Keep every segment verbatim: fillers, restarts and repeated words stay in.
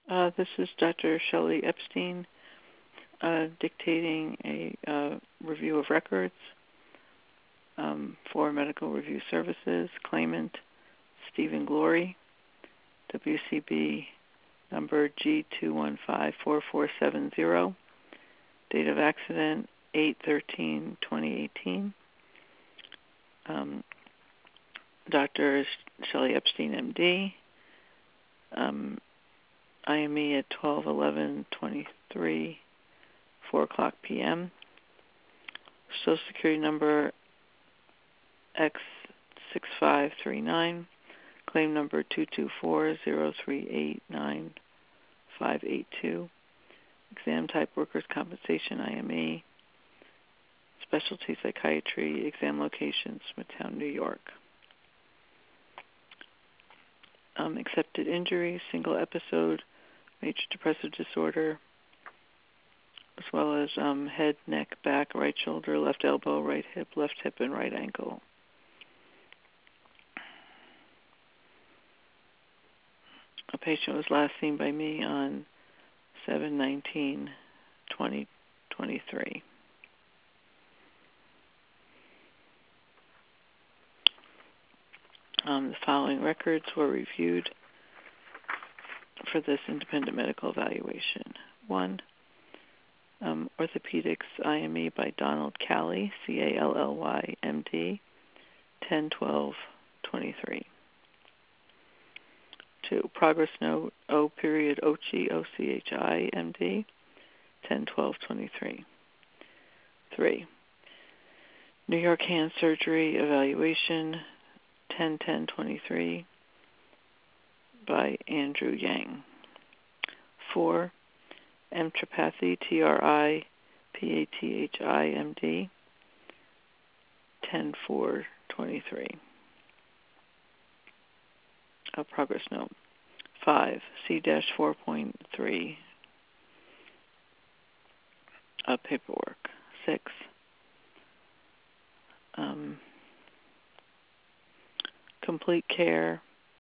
Uh, this is Doctor Shelley Epstein uh, dictating a uh, review of records um, for Medical Review Services. Claimant Stephen Glory, W C B number G two one five four four seven zero. Date of accident eight thirteen twenty eighteen. Um, Doctor Shelley Epstein, M D. Um, I M E at twelve eleven twenty-three, four o'clock p m Social Security number X six five three nine. Claim number two two four zero three eight nine five eight two. Exam type workers' compensation, I M E. Specialty psychiatry. Exam location, Smithtown, New York. Um, accepted injury, single episode, major depressive disorder, as well as um, head, neck, back, right shoulder, left elbow, right hip, left hip, and right ankle. A patient was last seen by me on seven nineteen twenty twenty-three. Um, the following records were reviewed for this independent medical evaluation. One, um, orthopedics I M E by Donald Cally, C A L L Y, M D, ten twelve twenty-three. Two, progress note O period Ochi, O C H I, M D, ten twelve twenty-three. Three, New York Hand Surgery Evaluation, ten ten twenty-three by Andrew Yang. Four, M. Tripathi, T R I P A T H I, M D, ten four twenty-three. A progress note. Five, C four point three, uh, paperwork. Six, um, complete care,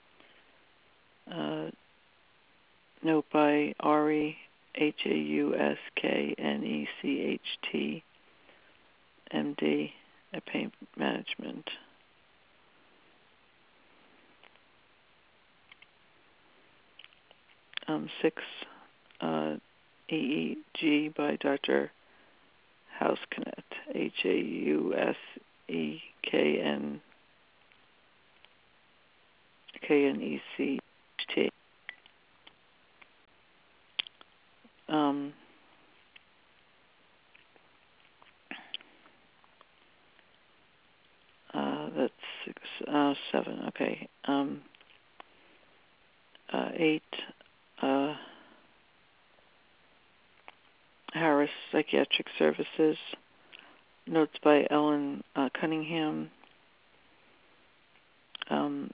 uh, note by Ari, H A U S K N E C H T, M D, at Pain Management. Um, six, uh, E E G by Doctor Hausknet, H A U S E K N K N E C H T. Um, uh, that's six, uh, seven, okay. Um, uh, eight, uh, Harris Psychiatric Services, notes by Ellen uh, Cunningham. Um,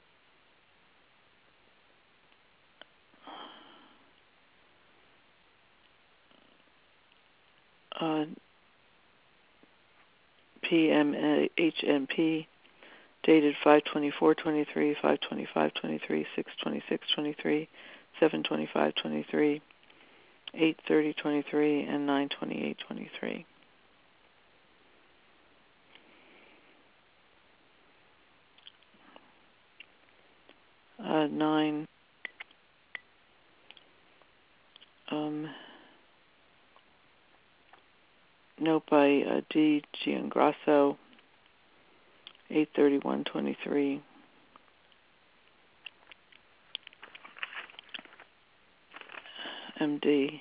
uh, P M H M P, dated five twenty-four twenty-three, five twenty-five twenty-three, six twenty-six twenty-three, seven twenty-five twenty-three, eight thirty twenty-three, and nine twenty-eight twenty-three. Uh, nine, um, note by uh, D. Giangrasso, eight thirty-one twenty-three. M D.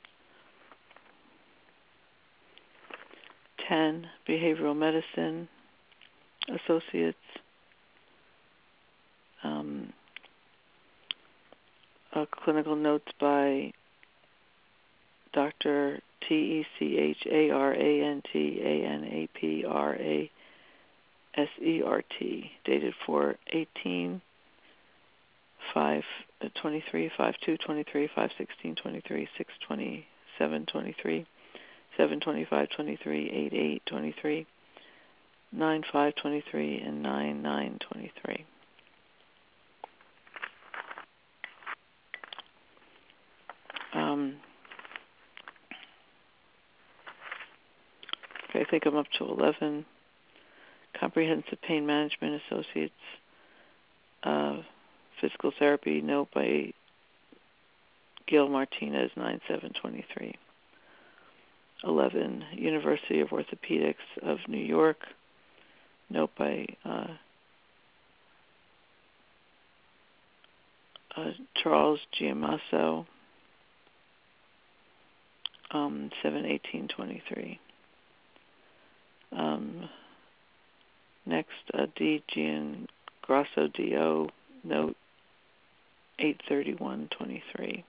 ten, Behavioral Medicine Associates. Um, uh, clinical notes by Doctor T E C H A R A N T A N A P R A S E R T, dated four eighteen, five twenty-three, five two twenty-three, five sixteen twenty-three, six twenty-seven twenty-three, seven twenty-five twenty-three, eight eight twenty-three, nine five twenty-three, and nine nine twenty-three. Okay, I think I'm up to eleven. Comprehensive Pain Management Associates. Uh, physical Therapy, note by Gil Martinez, nine seven twenty-three. eleven. University of Orthopedics of New York, note by uh, uh, Charles Giamasso, um, seven eighteen twenty-three. Um, next, uh, D. Giangrasso D O, note eight thirty-one twenty-three.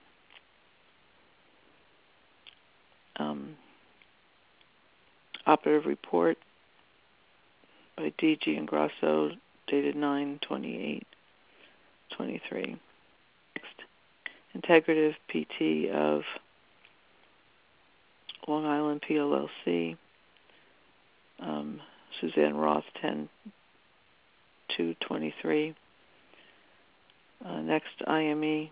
Um, operative report by D. Giangrasso, dated nine twenty-eight twenty-three. Next, Integrative P T of Long Island P L L C, um, Suzanne Roth, ten two twenty-three. Uh, next, I M E.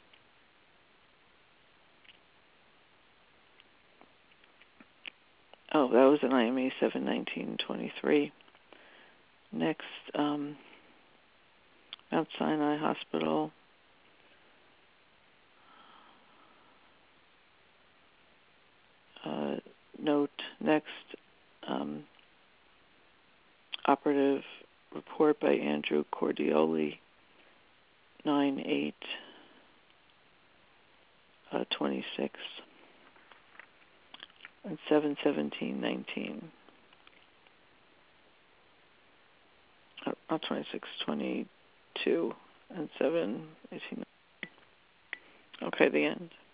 Oh, that was an I M E, seven nineteen twenty-three. Next, um, Mount Sinai Hospital. Uh, note, next, um, operative report by Andrew Cordioli, nine eight twenty-six, and seven seventeen nineteen. Uh, not twenty-six, twenty-two, and seven eighteen. Okay, the end.